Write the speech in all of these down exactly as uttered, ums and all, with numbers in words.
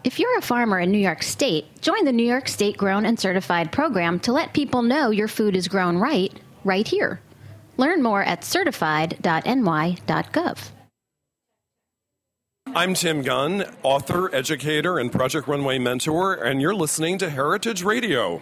If you're a farmer in New York State, join the New York State Grown and Certified program to let people know your food is grown right, right here. Learn more at certified dot n y dot gov. I'm Tim Gunn, author, educator, and Project Runway mentor, and you're listening to Heritage Radio.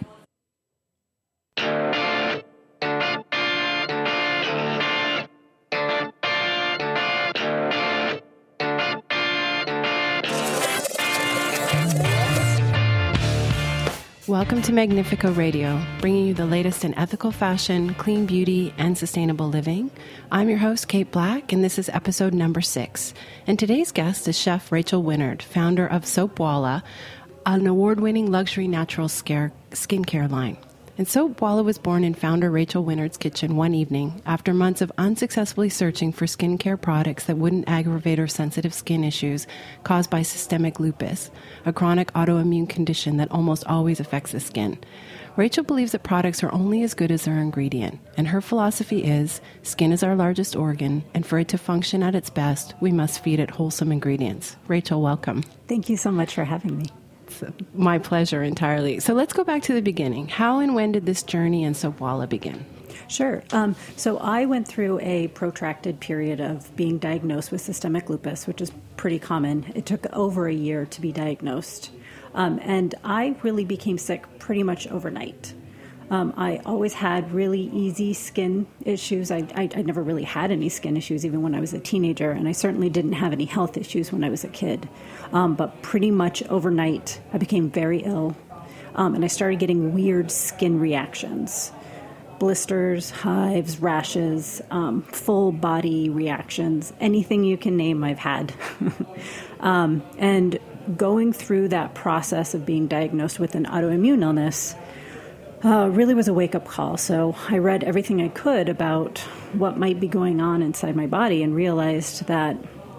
Welcome to Magnifico Radio, bringing you the latest in ethical fashion, clean beauty, and sustainable living. I'm your host, Kate Black, and this is episode number six. And today's guest is Chef Rachel Winnard, founder of Soapwalla, an award-winning luxury natural scare, skincare line. And Soapwalla was born in founder Rachel Winnard's kitchen one evening after months of unsuccessfully searching for skincare products that wouldn't aggravate her sensitive skin issues caused by systemic lupus, a chronic autoimmune condition that almost always affects the skin. Rachel believes that products are only as good as their ingredient, and her philosophy is, skin is our largest organ, and for it to function at its best, we must feed it wholesome ingredients. Rachel, welcome. Thank you so much for having me. It's my pleasure entirely. So let's go back to the beginning. How and when did this journey in Soapwalla begin? Sure. Um, so I went through a protracted period of being diagnosed with systemic lupus, which is pretty common. It took over a year to be diagnosed. Um, and I really became sick pretty much overnight. Um, I always had really easy skin issues. I, I, I never really had any skin issues even when I was a teenager, and I certainly didn't have any health issues when I was a kid. Um, but pretty much overnight, I became very ill, um, and I started getting weird skin reactions. Blisters, hives, rashes, um, full body reactions, anything you can name I've had. um, and going through that process of being diagnosed with an autoimmune illness Uh, really was a wake-up call. So I read everything I could about what might be going on inside my body and realized that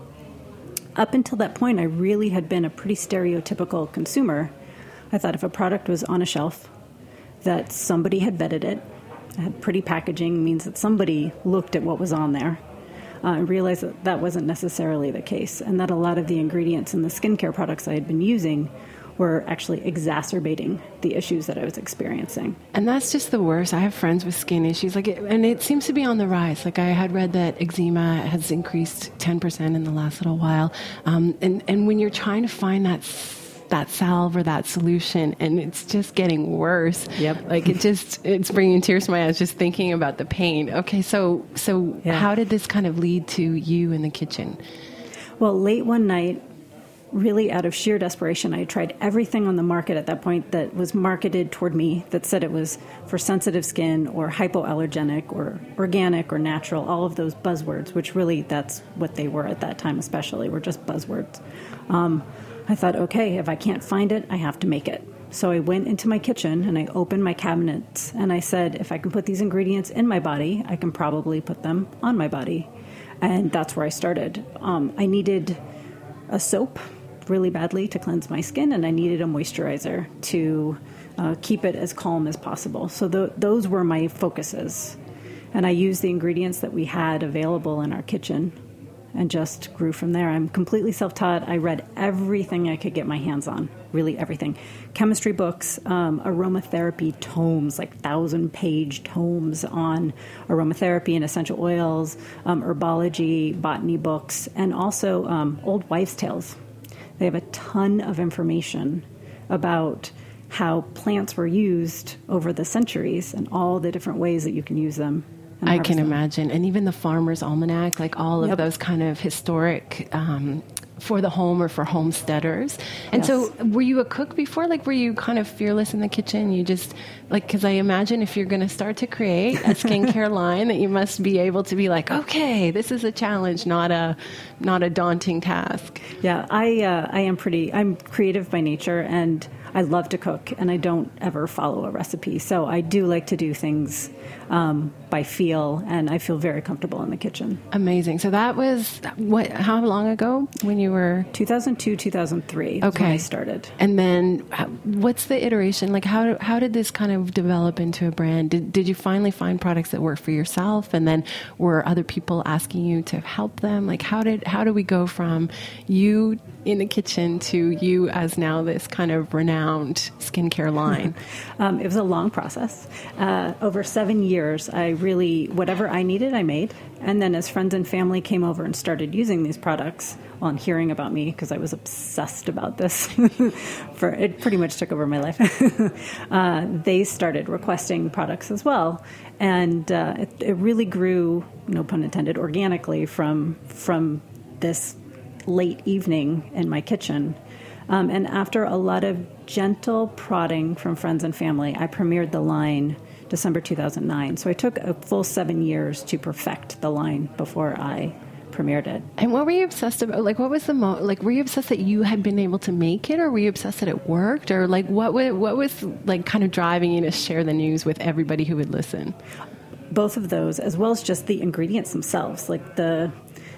up until that point, I really had been a pretty stereotypical consumer. I thought if a product was on a shelf, that somebody had vetted it, it had pretty packaging, means that somebody looked at what was on there. Uh, and realized that that wasn't necessarily the case, and that a lot of the ingredients in the skincare products I had been using were actually exacerbating the issues that I was experiencing. And that's just the worst. I have friends with skin issues, like, it, and it seems to be on the rise. Like, I had read that eczema has increased ten percent in the last little while. Um, and, and when you're trying to find that that salve or that solution, and it's just getting worse. Yep. Like, it just, it's bringing tears to my eyes just thinking about the pain. Okay, so so yeah. How did this kind of lead to you in the kitchen? Well, late one night, really out of sheer desperation, I tried everything on the market at that point that was marketed toward me that said it was for sensitive skin or hypoallergenic or organic or natural, all of those buzzwords, which really that's what they were at that time especially, were just buzzwords. Um, I thought, okay, if I can't find it, I have to make it. So I went into my kitchen and I opened my cabinets and I said, if I can put these ingredients in my body, I can probably put them on my body. And that's where I started. Um, I needed a soap really badly to cleanse my skin, and I needed a moisturizer to uh, keep it as calm as possible. So th- those were my focuses. And I used the ingredients that we had available in our kitchen and just grew from there. I'm completely self-taught. I read everything I could get my hands on, really everything. Chemistry books, um, aromatherapy tomes, like thousand-page tomes on aromatherapy and essential oils, um, herbology, botany books, and also um, old wives' tales. They have a ton of information about how plants were used over the centuries and all the different ways that you can use them. I can imagine. And even the Farmer's Almanac, like all of Yep. those kind of historic um, for the home or for homesteaders. And Yes. so were you a cook before? Like, were you kind of fearless in the kitchen? You just, like, because I imagine if you're going to start to create a skincare line, that you must be able to be like, okay, this is a challenge, not a not a daunting task. Yeah, I uh, I am pretty, I'm creative by nature, and I love to cook, and I don't ever follow a recipe. So I do like to do things um, by feel, and I feel very comfortable in the kitchen. Amazing. So that was, what? How long ago when you you were? two thousand two, two thousand three Okay. when I started. And then uh, what's the iteration? Like how how did this kind of develop into a brand? Did, did you finally find products that work for yourself? And then were other people asking you to help them? Like how did how do we go from you in the kitchen to you as now this kind of renowned skincare line? um, it was a long process. Uh, over seven years, I really, whatever I needed, I made. And then as friends and family came over and started using these products, well, and hearing about me, because I was obsessed about this, for it pretty much took over my life, uh, they started requesting products as well. And uh, it, it really grew, no pun intended, organically from from this late evening in my kitchen. Um, and after a lot of gentle prodding from friends and family, I premiered the line December two thousand nine. So I took a full seven years to perfect the line before I premiered it. And what were you obsessed about? Like, what was the mo? Like, were you obsessed that you had been able to make it, or were you obsessed that it worked, or like, what was what was like kind of driving you to share the news with everybody who would listen? Both of those, as well as just the ingredients themselves, like the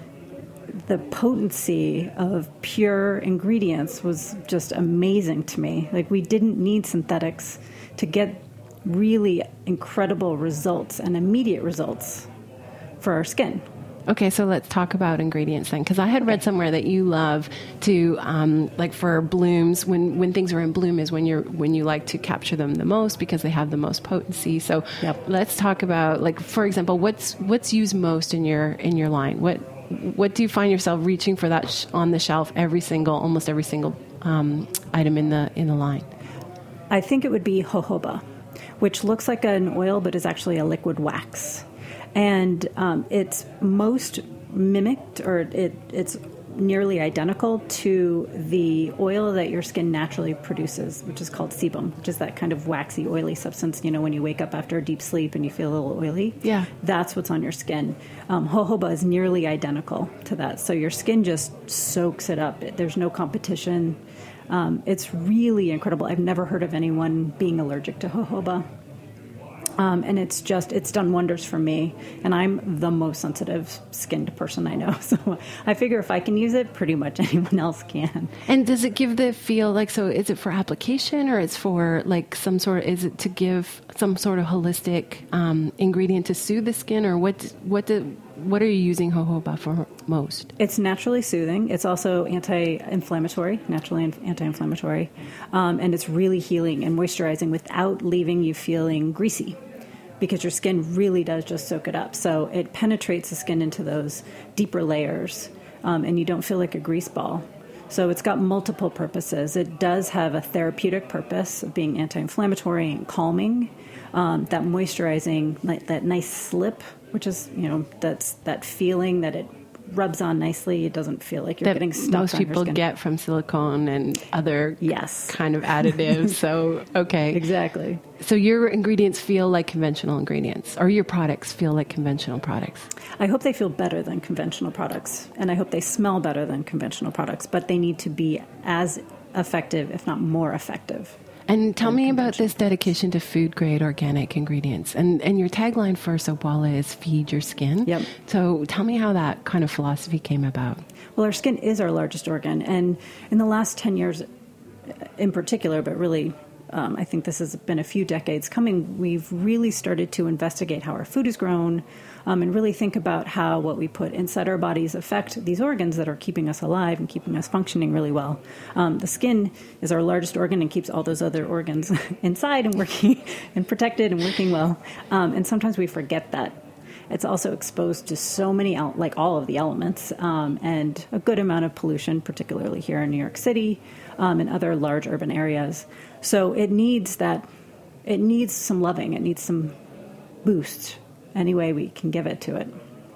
the potency of pure ingredients was just amazing to me. Like, we didn't need synthetics to get really incredible results and immediate results for our skin. Okay, so let's talk about ingredients then, because I had read somewhere that you love to, um, like for blooms, when, when things are in bloom is when you're when you like to capture them the most because they have the most potency. So Yep. let's talk about, like, for example, what's what's used most in your in your line. What what do you find yourself reaching for that sh- on the shelf every single, almost every single um, item in the in the line? I think it would be jojoba, which looks like an oil but is actually a liquid wax. And um, it's most mimicked, or it, it's nearly identical to the oil that your skin naturally produces, which is called sebum, which is that kind of waxy, oily substance. You know, when you wake up after a deep sleep and you feel a little oily, Yeah. that's what's on your skin. Um, jojoba is nearly identical to that. So your skin just soaks it up. There's no competition. Um, it's really incredible. I've never heard of anyone being allergic to jojoba. Um, and it's just, it's done wonders for me. And I'm the most sensitive skinned person I know. So I figure if I can use it, pretty much anyone else can. And does it give the feel like, so is it for application, or it's for like some sort of, is it to give some sort of holistic um, ingredient to soothe the skin, or what, what, do, what are you using jojoba for most? It's naturally soothing. It's also anti-inflammatory, naturally anti-inflammatory. Um, and it's really healing and moisturizing without leaving you feeling greasy, because your skin really does just soak it up. So it penetrates the skin into those deeper layers, um, and you don't feel like a grease ball. So it's got multiple purposes. It does have a therapeutic purpose of being anti-inflammatory and calming, um, that moisturizing, like that nice slip, which is, you know, that's that feeling that it rubs on nicely. It doesn't feel like you're That getting stuck most on your people skin. get from silicone and other Yes. kind of additives. So, okay. Exactly. So your ingredients feel like conventional ingredients, or your products feel like conventional products? I hope they feel better than conventional products, and I hope they smell better than conventional products, but they need to be as effective, if not more effective. And tell me about this dedication to food-grade organic ingredients. And and your tagline for Soapwalla is "Feed your skin." Yep. So tell me how that kind of philosophy came about. Well, our skin is our largest organ, and in the last ten years in particular, but really um, I think this has been a few decades coming, we've really started to investigate how our food is grown, um, and really think about how what we put inside our bodies affect these organs that are keeping us alive and keeping us functioning really well. Um, the skin is our largest organ and keeps all those other organs inside and working and protected and working well. Um, and sometimes we forget that. It's also exposed to so many, like all of the elements, um, and a good amount of pollution, particularly here in New York City um, and other large urban areas. So it needs that, it needs some loving, it needs some boost any way we can give it to it.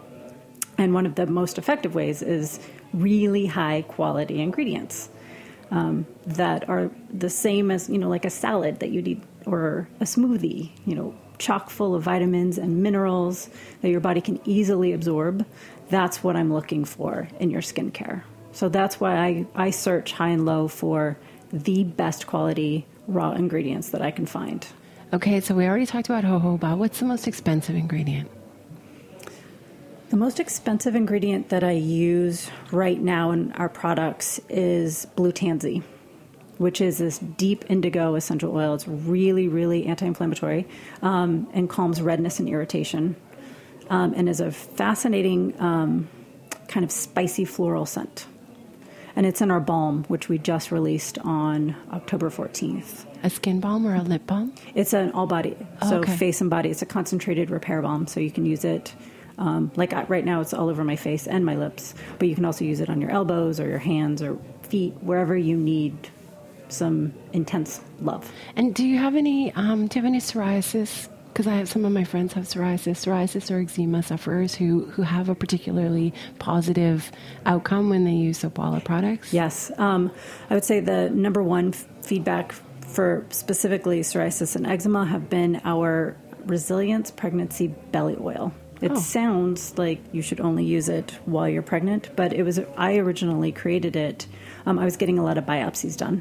And one of the most effective ways is really high quality ingredients um, that are the same as, you know, like a salad that you'd eat, or a smoothie, you know, chock full of vitamins and minerals that your body can easily absorb. That's what I'm looking for in your skincare. So that's why I, I search high and low for the best quality raw ingredients that I can find. Okay, so we already talked about jojoba. What's the most expensive ingredient? The most expensive ingredient that I use right now in our products is blue tansy, which is this deep indigo essential oil. It's really, really anti-inflammatory um, and calms redness and irritation, um, and is a fascinating um, kind of spicy floral scent. And it's in our balm, which we just released on October fourteenth. A skin balm or a lip balm? It's an all body, so Oh, okay. face and body. It's a concentrated repair balm, so you can use it. Um, like I, right now, it's all over my face and my lips, but you can also use it on your elbows or your hands or feet, wherever you need some intense love. And do you have any, um, do you have any psoriasis? Because I have some of my friends have psoriasis, psoriasis or eczema sufferers who, who have a particularly positive outcome when they use Soapwalla products. Yes, um, I would say the number one f- feedback for specifically psoriasis and eczema have been our Resilience Pregnancy Belly Oil. It Oh. sounds like you should only use it while you're pregnant, but it was I originally created it. Um, I was getting a lot of biopsies done,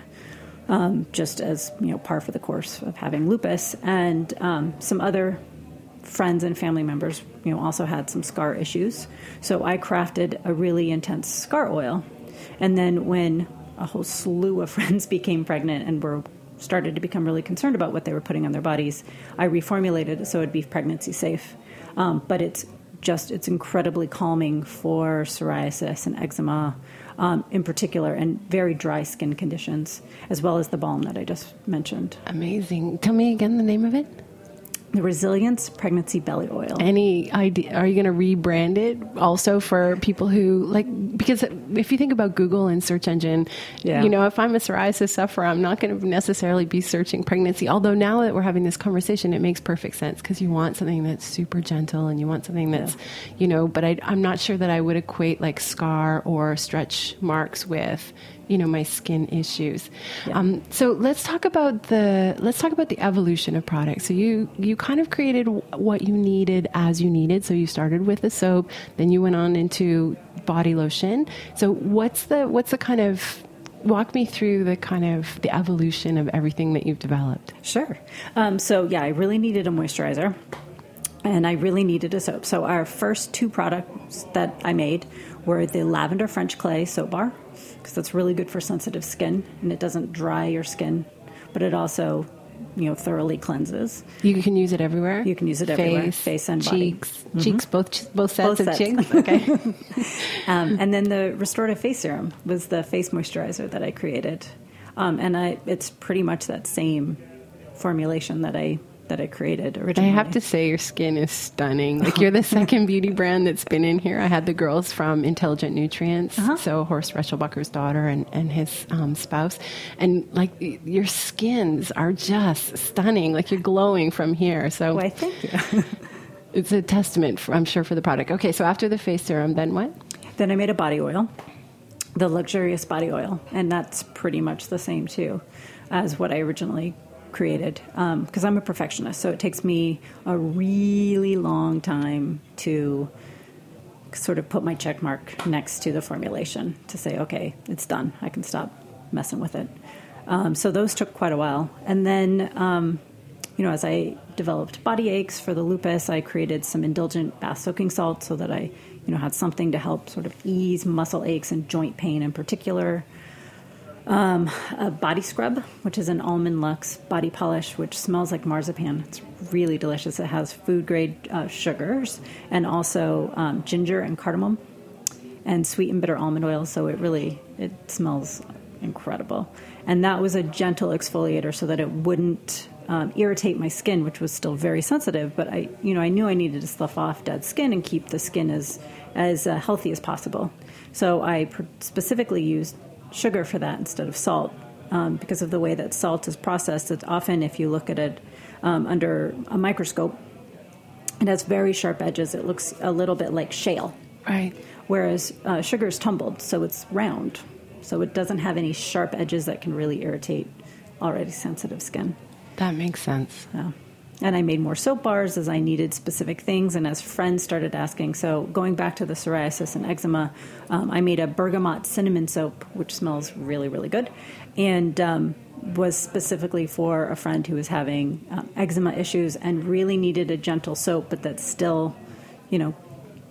um, just as you know, par for the course of having lupus, and um, some other friends and family members, you know, also had some scar issues. So I crafted a really intense scar oil, and then when a whole slew of friends became pregnant and were started to become really concerned about what they were putting on their bodies, I reformulated it so it'd be pregnancy safe. Um, but it's just, it's incredibly calming for psoriasis and eczema um, in particular, and very dry skin conditions, as well as the balm that I just mentioned. Amazing. Tell me again the name of it. The Resilience Pregnancy Belly Oil. Any idea? Are you going to rebrand it also for people who like? Because if you think about Google and search engine, Yeah. you know, if I'm a psoriasis sufferer, I'm not going to necessarily be searching pregnancy. Although now that we're having this conversation, it makes perfect sense because you want something that's super gentle and you want something that's, Yeah. you know. But I, I'm not sure that I would equate like scar or stretch marks with, you know, my skin issues. Yeah. Um, so let's talk about the let's talk about the evolution of products. So you you kind of created what you needed as you needed. So you started with the soap, then you went on into body lotion. So what's the what's the kind of walk me through the kind of the evolution of everything that you've developed? Sure. Um, so yeah, I really needed a moisturizer, and I really needed a soap. So our first two products that I made were the Lavender French Clay Soap Bar, because that's really good for sensitive skin, and it doesn't dry your skin, but it also, you know, thoroughly cleanses. You can use it everywhere. You can use it everywhere, face and body. cheeks, mm-hmm. cheeks, both both sets Both of sets. cheeks. Okay. Um, and then the Restorative Face Serum was the face moisturizer that I created, um, and I it's pretty much that same formulation that I that I created I originally. have to say your skin is stunning. Like you're the second beauty brand that's been in here. I had the girls from Intelligent Nutrients, Uh-huh. so Horst Reichelbacher's daughter and, and his um, spouse. And like your skins are just stunning. Like you're glowing from here. So Why, thank you. it's a testament, for, I'm sure, for the product. Okay, so after the face serum, then what? Then I made a body oil, the Luxurious Body Oil, and that's pretty much the same too as what I originally created, because um, I'm a perfectionist, so it takes me a really long time to sort of put my check mark next to the formulation to say, okay, it's done. I can stop messing with it. Um, so those took quite a while. And then, um, you know, as I developed body aches for the lupus, I created some indulgent bath soaking salt so that I, you know, had something to help sort of ease muscle aches and joint pain in particular. Um, a body scrub, which is an Almond Luxe body polish, which smells like marzipan. It's really delicious. It has food grade uh, sugars and also um, ginger and cardamom and sweet and bitter almond oil. So it really, it smells incredible. And that was a gentle exfoliator so that it wouldn't um, irritate my skin, which was still very sensitive. But I, you know, I knew I needed to slough off dead skin and keep the skin as, as uh, healthy as possible. So I pr- specifically used sugar for that instead of salt, um, because of the way that salt is processed. It's often, if you look at it um, under a microscope, it has very sharp edges. It looks a little bit like shale. Right. Whereas uh, sugar is tumbled, so it's round. So it doesn't have any sharp edges that can really irritate already sensitive skin. That makes sense. Yeah. And I made more soap bars as I needed specific things, and as friends started asking. So going back to the psoriasis and eczema, um, I made a bergamot cinnamon soap, which smells really, really good, and um, was specifically for a friend who was having um, eczema issues and really needed a gentle soap, but that still, you know,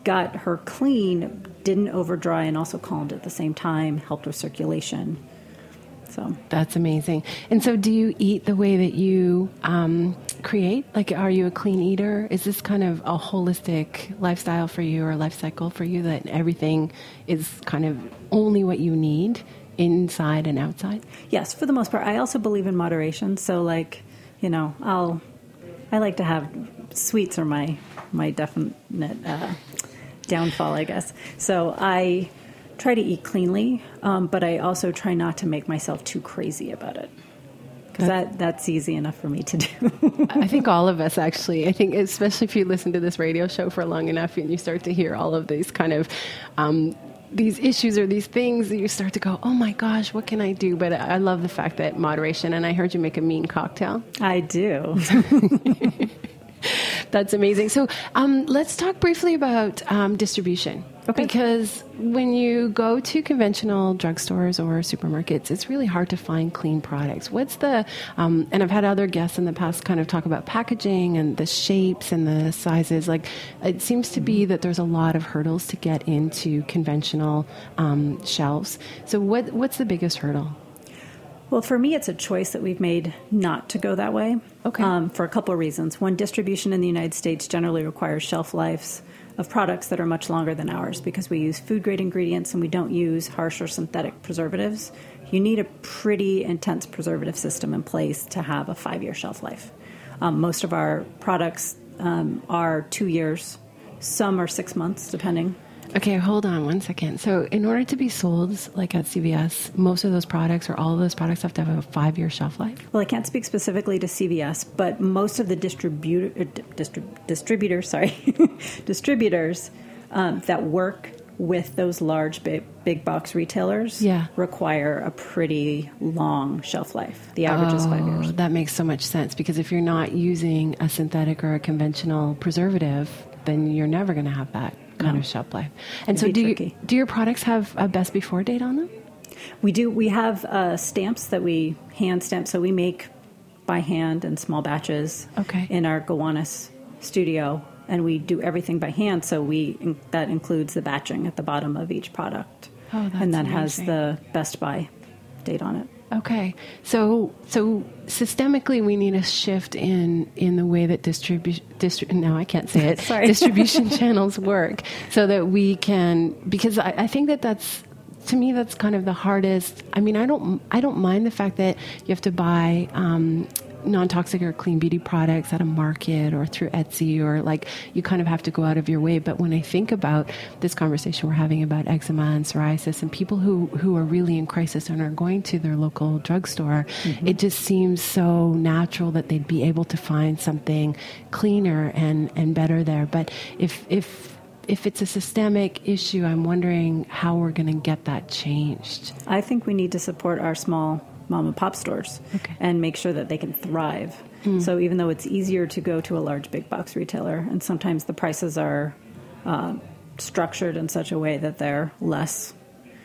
got her clean, didn't over dry, and also calmed at the same time, helped with circulation. So that's amazing. And so do you eat the way that you um, create? Like, are you a clean eater? Is this kind of a holistic lifestyle for you, or life cycle for you, that everything is kind of only what you need inside and outside? Yes, for the most part. I also believe in moderation. So, like, you know, I'll, I like to have, sweets are my, my definite uh, downfall, I guess. So I try to eat cleanly, um, but I also try not to make myself too crazy about it. Because that, that's easy enough for me to do. I think all of us, actually. I think especially if you listen to this radio show for long enough and you start to hear all of these kind of um, these issues or these things, that you start to go, oh my gosh, what can I do? But I love the fact that moderation, and I heard you make a mean cocktail. I do. That's amazing. So um, let's talk briefly about um, distribution. Okay. Because when you go to conventional drugstores or supermarkets, it's really hard to find clean products. What's the, um, and I've had other guests in the past kind of talk about packaging and the shapes and the sizes. Like, it seems to be that there's a lot of hurdles to get into conventional um, shelves. So what what's the biggest hurdle? Well, for me, it's a choice that we've made not to go that way. Okay. Um, for a couple of reasons. One, distribution in the United States generally requires shelf lives of products that are much longer than ours, because we use food-grade ingredients and we don't use harsh or synthetic preservatives. You need a pretty intense preservative system in place to have a five-year shelf life. Um, most of our products um, are two years. Some are six months, depending. Okay, hold on one second. So in order to be sold, like at C V S, most of those products or all of those products have to have a five-year shelf life? Well, I can't speak specifically to C V S, but most of the distributor, uh, distrib- distributors, sorry, distributors um, that work with those large big, big box retailers yeah. require a pretty long shelf life. The average oh, is five years. That makes so much sense, because if you're not using a synthetic or a conventional preservative, then you're never going to have that kind no. of shelf life. And It'd so do tricky. you, do your products have a best before date on them? We do. We have uh, stamps that we hand stamp. So we make by hand in small batches okay. in our Gowanus studio, and we do everything by hand. So we that includes the batching at the bottom of each product. Oh, that's and that amazing. has the best by date on it. Okay, so so systemically, we need a shift in in the way that distribution. Distri- now I can't say it. Sorry. distribution channels work, so that we can. Because I, I think that that's, to me, that's kind of the hardest. I mean, I don't I don't mind the fact that you have to buy Um, non-toxic or clean beauty products at a market or through Etsy, or like you kind of have to go out of your way. But when I think about this conversation we're having about eczema and psoriasis and people who, who are really in crisis and are going to their local drugstore, mm-hmm. it just seems so natural that they'd be able to find something cleaner and, and better there. But if, if, if it's a systemic issue, I'm wondering how we're going to get that changed. I think we need to support our small mom and pop stores okay. and make sure that they can thrive. Mm. So even though it's easier to go to a large big box retailer, and sometimes the prices are uh, structured in such a way that they're less,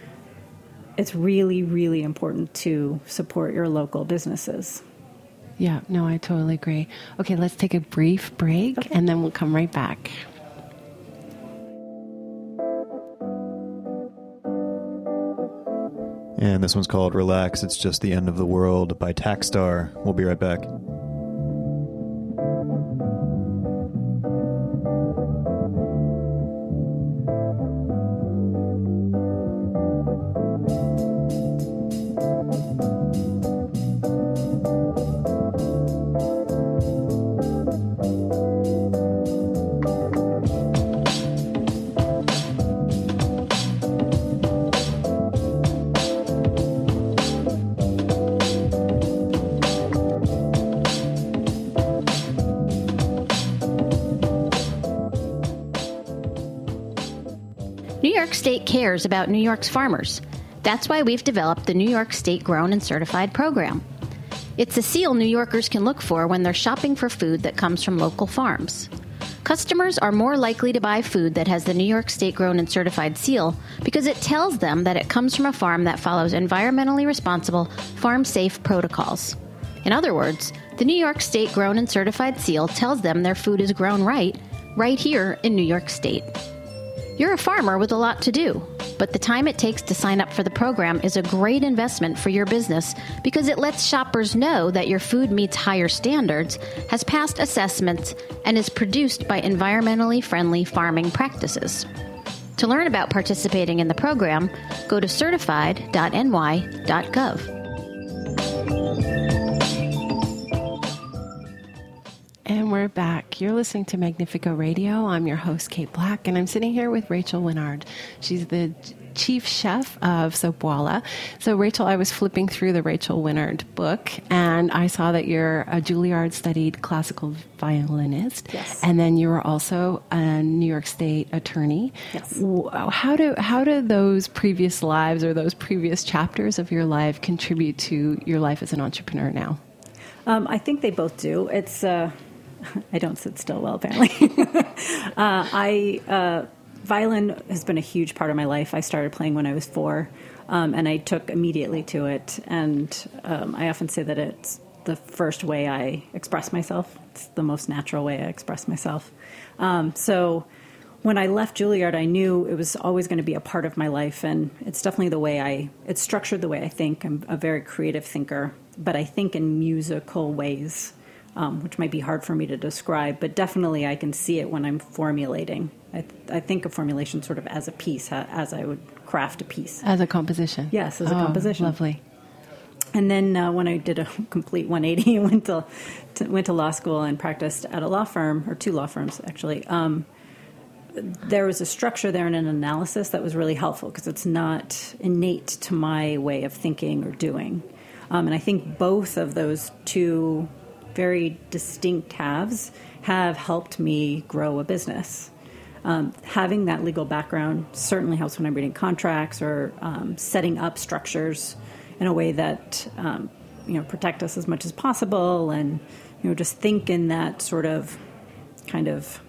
it's really, really important to support your local businesses. Yeah, no, I totally agree. Okay, let's take a brief break okay. and then we'll come right back. And this one's called Relax, It's Just the End of the World by Tackstar. We'll be right back. New York State cares about New York's farmers. That's why we've developed the New York State Grown and Certified program. It's a seal New Yorkers can look for when they're shopping for food that comes from local farms. Customers are more likely to buy food that has the New York State Grown and Certified seal because it tells them that it comes from a farm that follows environmentally responsible, farm-safe protocols. In other words, the New York State Grown and Certified seal tells them their food is grown right, right here in New York State. You're a farmer with a lot to do, but the time it takes to sign up for the program is a great investment for your business because it lets shoppers know that your food meets higher standards, has passed assessments, and is produced by environmentally friendly farming practices. To learn about participating in the program, go to certified dot n y dot gov. And we're back. You're listening to Magnifico Radio. I'm your host, Kate Black, and I'm sitting here with Rachel Winard. She's the chief chef of Soapwalla. So, Rachel, I was flipping through the Rachel Winard book, and I saw that you're a Juilliard-studied classical violinist. Yes. And then you were also a New York State attorney. Yes. How do, how do those previous lives or those previous chapters of your life contribute to your life as an entrepreneur now? Um, I think they both do. It's... Uh, I don't sit still well, apparently. uh, I uh, violin has been a huge part of my life. I started playing when I was four, um, and I took immediately to it. And um, I often say that it's the first way I express myself. It's the most natural way I express myself. Um, so when I left Juilliard, I knew it was always going to be a part of my life, and it's definitely the way I, it's structured the way I think. I'm a very creative thinker, but I think in musical ways. Um, which might be hard for me to describe, but definitely I can see it when I'm formulating. I, th- I think of formulation sort of as a piece, uh, as I would craft a piece. As a composition? Yes, as oh, a composition. Lovely. And then uh, when I did a complete one eighty, I went to, to went to law school and practiced at a law firm, or two law firms actually. Um, there was a structure there and an analysis that was really helpful because it's not innate to my way of thinking or doing. Um, and I think both of those two very distinct halves have helped me grow a business. Um, having that legal background certainly helps when I'm reading contracts or um, setting up structures in a way that um, you know protect us as much as possible, and you know just think in that sort of kind of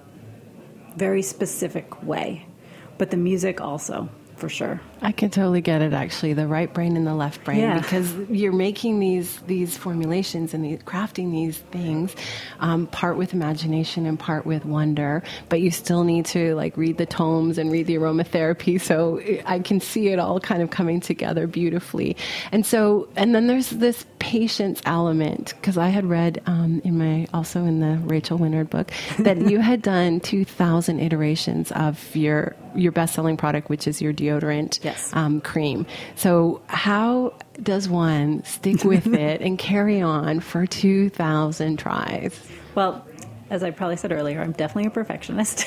very specific way. But the music also, for sure. I can totally get it, actually, the right brain and the left brain, yeah. because you're making these these formulations and the, crafting these things, um, part with imagination and part with wonder, but you still need to like read the tomes and read the aromatherapy, so I can see it all kind of coming together beautifully. And so, and then there's this patience element, because I had read um, in my, also in the Rachel Winard book, that you had done two thousand iterations of your your best-selling product, which is your deodorant. Yes. Um, cream. So how does one stick with it and carry on for two thousand tries? Well, as I probably said earlier, I'm definitely a perfectionist.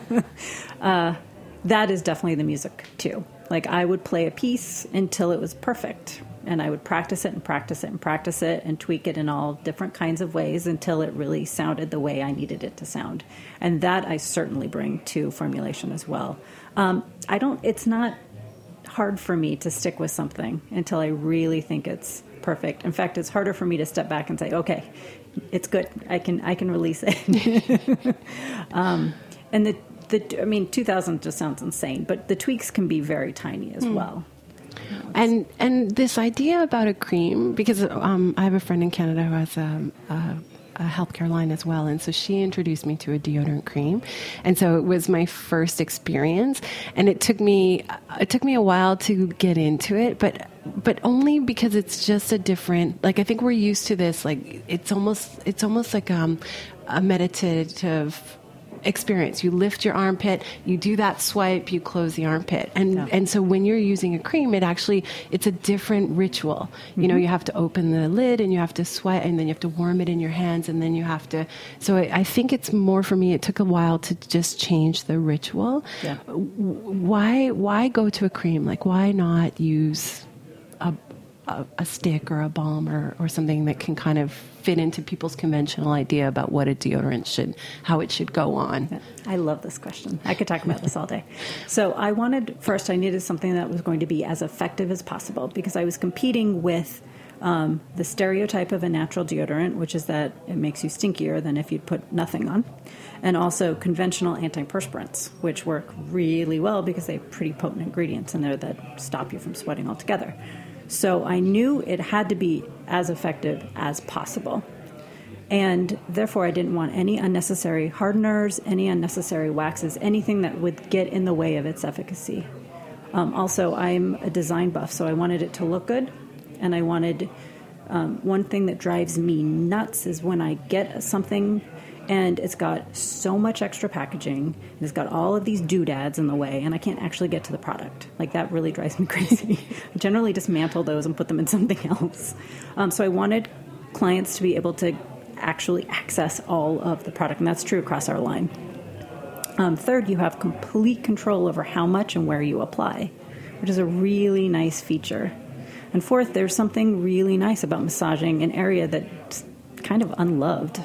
uh, that is definitely the music, too. Like, I would play a piece until it was perfect, and I would practice it and practice it and practice it and tweak it in all different kinds of ways until it really sounded the way I needed it to sound. And that I certainly bring to formulation as well. Um, I don't, it's not hard for me to stick with something until I really think it's perfect. In fact, it's harder for me to step back and say, okay, it's good. I can I can release it. um, and the, the I mean, two thousand just sounds insane, but the tweaks can be very tiny as mm. well. And and this idea about a cream, because um, I have a friend in Canada who has a, a a healthcare line as well, and so she introduced me to a deodorant cream, and so it was my first experience, and it took me it took me a while to get into it, but but only because it's just a different, like, I think we're used to this, like it's almost it's almost like um, a meditative experience. You lift your armpit, you do that swipe, you close the armpit. And yeah. and so when you're using a cream, it actually, it's a different ritual. Mm-hmm. You know, you have to open the lid and you have to sweat and then you have to warm it in your hands and then you have to, so I, I think it's more for me, it took a while to just change the ritual. Yeah. Why, why go to a cream? Like, why not use a A, a stick or a balm or, or something that can kind of fit into people's conventional idea about what a deodorant should, how it should go on? I love this question. I could talk about this all day. So I wanted, first I needed something that was going to be as effective as possible because I was competing with um, the stereotype of a natural deodorant, which is that it makes you stinkier than if you'd put nothing on, and also conventional antiperspirants, which work really well because they have pretty potent ingredients in there that stop you from sweating altogether. So I knew it had to be as effective as possible. And therefore, I didn't want any unnecessary hardeners, any unnecessary waxes, anything that would get in the way of its efficacy. Um, also, I'm a design buff, so I wanted it to look good. And I wanted, um, one thing that drives me nuts is when I get something and it's got so much extra packaging, and it's got all of these doodads in the way, and I can't actually get to the product. Like, that really drives me crazy. I generally dismantle those and put them in something else. Um, so I wanted clients to be able to actually access all of the product, and that's true across our line. Um, third, you have complete control over how much and where you apply, which is a really nice feature. And fourth, there's something really nice about massaging an area that's kind of unloved.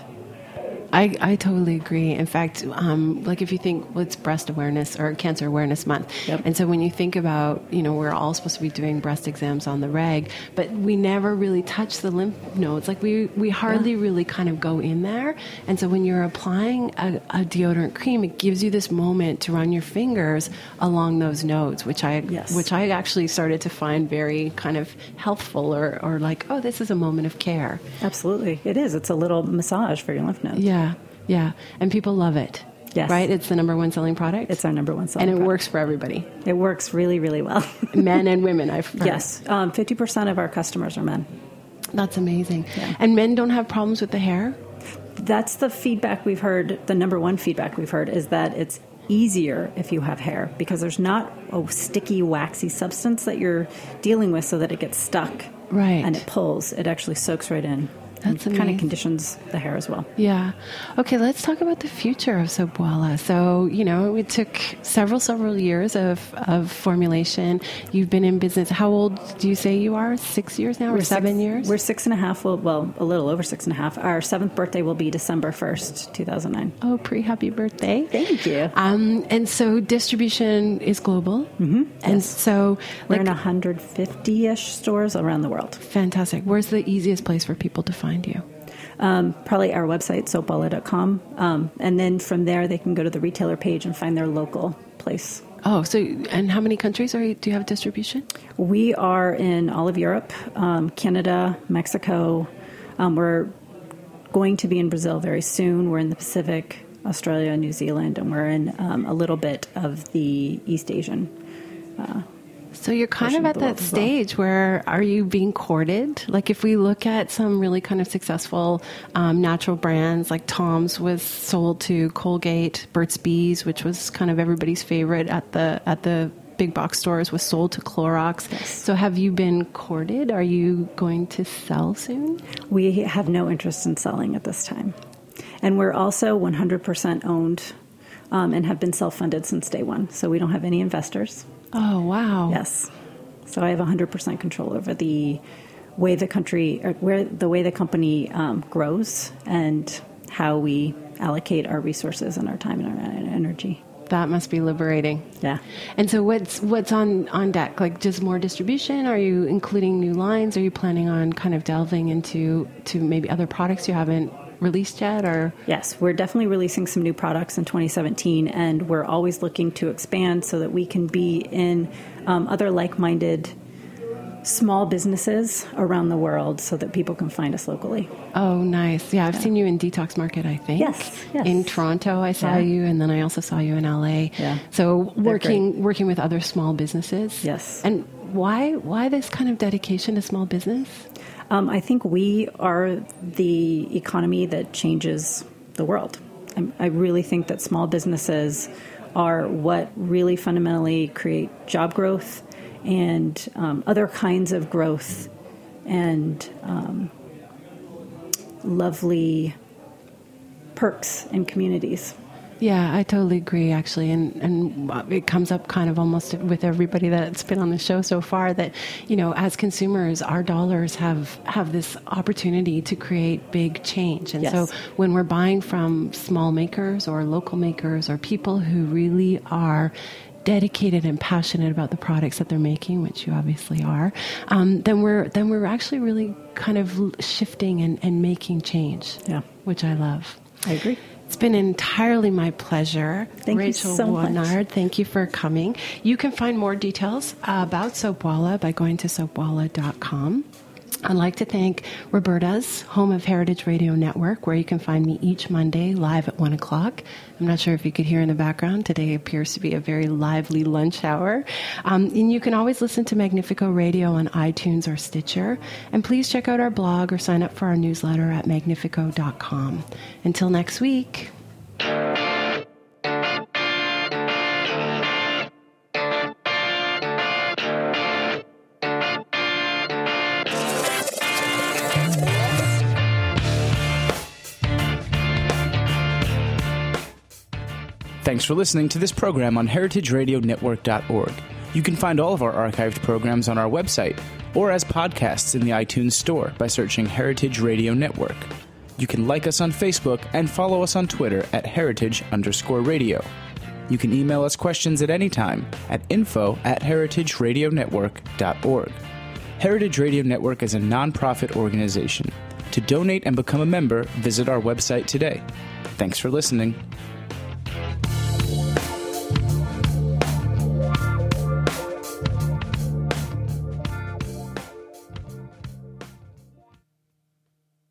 I, I totally agree. In fact, um, like if you think, well, it's breast awareness or cancer awareness month. Yep. And so when you think about, you know, we're all supposed to be doing breast exams on the reg, but we never really touch the lymph nodes. Like we, we hardly yeah. really kind of go in there. And so when you're applying a, a deodorant cream, it gives you this moment to run your fingers along those nodes, which I, yes. which I actually started to find very kind of healthful or, or like, oh, this is a moment of care. Absolutely. It is. It's a little massage for your lymph nodes. Yeah. Yeah, yeah. And people love it. Yes. Right? It's the number one selling product? It's our number one selling product. And it product. works for everybody. It works really, really well. Men and women, I've heard. Yes. Um, fifty percent of our customers are men. That's amazing. Yeah. And men don't have problems with the hair? That's the feedback we've heard. The number one feedback we've heard is that it's easier if you have hair because there's not a sticky, waxy substance that you're dealing with so that it gets stuck. Right. And it pulls. It actually soaks right in. That's and kind of conditions the hair as well. Yeah. Okay, let's talk about the future of Soapwalla. So, you know, it took several, several years of, of formulation. You've been in business. How old do you say you are? Six years now or we're seven six, years? We're six and a half. Well, well, a little over six and a half. Our seventh birthday will be December first, two thousand nine. Oh, pre-happy birthday. Thank you. Um, and so distribution is global. Mm-hmm. And yes. so... We're like, in one hundred fifty-ish stores around the world. Fantastic. Where's the easiest place for people to find you? Um, probably our website, soapwalla dot com. Um, and then from there, they can go to the retailer page and find their local place. Oh, so, and how many countries are you, do you have distribution? We are in all of Europe, um, Canada, Mexico. Um, we're going to be in Brazil very soon. We're in the Pacific, Australia, New Zealand, and we're in um, a little bit of the East Asian uh So you're kind of at that stage where are you being courted? Like if we look at some really kind of successful um, natural brands, like Tom's was sold to Colgate, Burt's Bees, which was kind of everybody's favorite at the at the big box stores, was sold to Clorox. Yes. So have you been courted? Are you going to sell soon? We have no interest in selling at this time. And we're also one hundred percent owned um, and have been self-funded since day one. So we don't have any investors. Oh, wow. Yes. So I have one hundred percent control over the way the country, or where the way the company um, grows and how we allocate our resources and our time and our energy. That must be liberating. Yeah. And so what's what's on, on deck? Like just more distribution? Are you including new lines? Are you planning on kind of delving into to maybe other products you haven't released yet? Or yes, we're definitely releasing some new products in twenty seventeen, and we're always looking to expand so that we can be in um, other like-minded small businesses around the world so that people can find us locally. Oh, nice. Yeah, I've yeah. seen you in Detox Market, I think. Yes, yes. In Toronto, I saw yeah. you, and then I also saw you in L A. Yeah. So working working with other small businesses. Yes. And why why this kind of dedication to small business? Um, I think we are the economy that changes the world. I, I really think that small businesses are what really fundamentally create job growth and um, other kinds of growth and um, lovely perks in communities. Yeah, I totally agree, actually. And and it comes up kind of almost with everybody that's been on the show so far that, you know, as consumers, our dollars have, have this opportunity to create big change. And yes. so when we're buying from small makers or local makers or people who really are dedicated and passionate about the products that they're making, which you obviously are, um, then we're then we're actually really kind of shifting and, and making change, yeah. which I love. I agree. It's been entirely my pleasure. Thank Rachel you so Wannard, much. Thank you for coming. You can find more details about Soapwalla by going to soapwalla dot com. I'd like to thank Roberta's, home of Heritage Radio Network, where you can find me each Monday live at one o'clock. I'm not sure if you could hear in the background. Today appears to be a very lively lunch hour. Um, and you can always listen to Magnifico Radio on iTunes or Stitcher. And please check out our blog or sign up for our newsletter at magnifico dot com. Until next week. Thanks for listening to this program on heritage radio network dot org. You can find all of our archived programs on our website or as podcasts in the iTunes Store by searching Heritage Radio Network. You can like us on Facebook and follow us on Twitter at heritage underscore radio. You can email us questions at any time at info at heritage radio network dot org. Heritage Radio Network is a nonprofit organization. To donate and become a member, visit our website today. Thanks for listening.